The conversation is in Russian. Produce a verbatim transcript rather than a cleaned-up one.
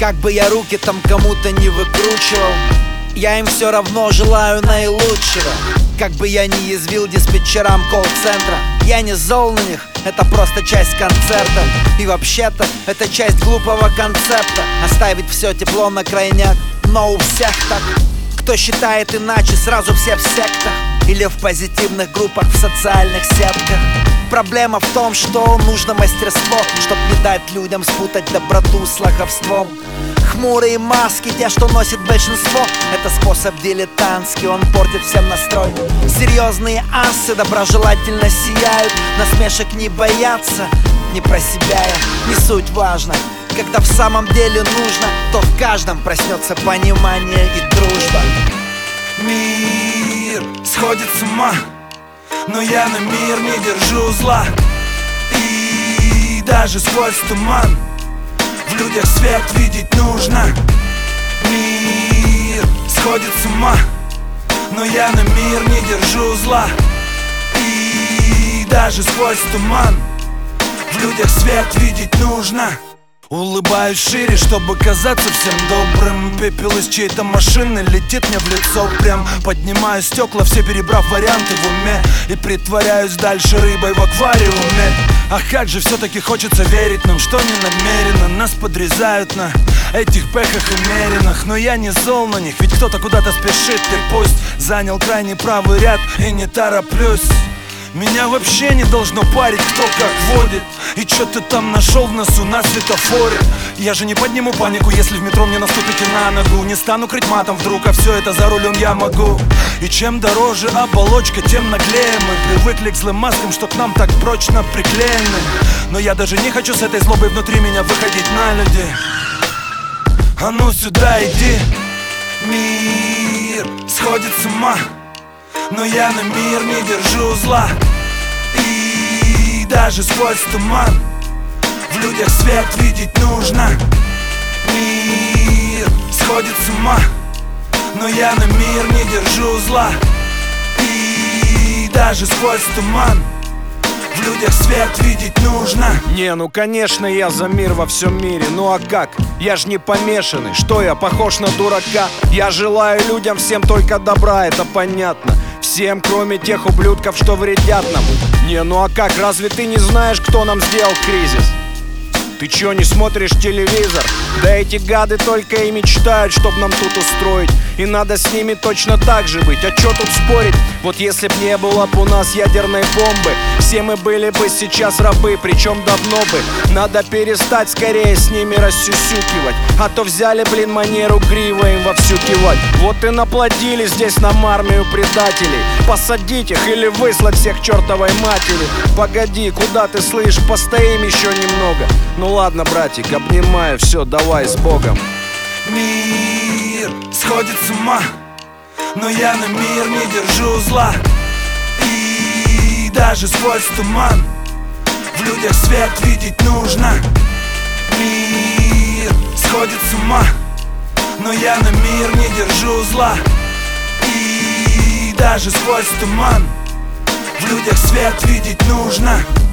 Как бы я руки там кому-то не выкручивал, я им все равно желаю наилучшего. Как бы я ни язвил диспетчерам колл-центра, я не зол на них, это просто часть концерта. И вообще-то это часть глупого концепта — оставить все тепло на крайняк. Но у всех так. Кто считает иначе, сразу все в сектах или в позитивных группах в социальных сетках. Проблема в том, что нужно мастерство, чтоб не дать людям спутать доброту с лоховством. Хмурые маски, те, что носит большинство, это способ дилетантский, он портит всем настрой. Серьезные асы доброжелательно сияют, насмешек не боятся, не про себя я, не суть важно. Когда в самом деле нужно, то в каждом проснется понимание и дружба. Мир сходит с ума, но я на мир не держу зла. И даже сквозь туман в людях свет видеть нужно. Мир сходит с ума, но я на мир не держу зла. И даже сквозь туман в людях свет видеть нужно. Улыбаюсь шире, чтобы казаться всем добрым. Пепел из чьей-то машины летит мне в лицо прям. Поднимаю стекла, все перебрав варианты в уме, и притворяюсь дальше рыбой в аквариуме. А как же все-таки хочется верить нам, что не намеренно нас подрезают на этих пехах и меринах. Но я не зол на них, ведь кто-то куда-то спешит, и пусть занял крайний правый ряд, и не тороплюсь. Меня вообще не должно парить, кто как водит. И чё ты там нашел в носу на светофоре? Я же не подниму панику, если в метро мне наступите на ногу. Не стану крыть матом вдруг, а все это за рулем я могу. И чем дороже оболочка, тем наглее мы привыкли к злым маскам, что к нам так прочно приклеены. Но я даже не хочу с этой злобой внутри меня выходить на люди. А ну сюда иди. Мир сходит с ума, но я на мир не держу зла. И даже сквозь туман в людях свет видеть нужно. Мир сходит с ума, но я на мир не держу зла. И даже сквозь туман в людях свет видеть нужно. Не, ну конечно я за мир во всем мире, ну а как? Я ж не помешанный, что я похож на дурака? Я желаю людям всем только добра, это понятно. Всем, кроме тех ублюдков, что вредят нам. Не, ну а как, разве ты не знаешь, кто нам сделал кризис? Ты чё, не смотришь телевизор? Да эти гады только и мечтают, чтоб нам тут устроить. И надо с ними точно так же быть. А чё тут спорить? Вот если б не было б у нас ядерной бомбы, все мы были бы сейчас рабы, причем давно бы. Надо перестать скорее с ними рассюсюкивать, а то взяли, блин, манеру гриво им вовсю кивать. Вот и наплодили здесь нам армию предателей. Посадить их или выслать всех к чертовой матери. Погоди, куда ты, слышь, постоим еще немного. Ну ладно, братик, обнимаю, все, давай с Богом. Мир сходит с ума, но я на мир не держу зла. И даже сквозь туман в людях свет видеть нужно. Мир сходит с ума, но я на мир не держу зла. И даже сквозь туман в людях свет видеть нужно.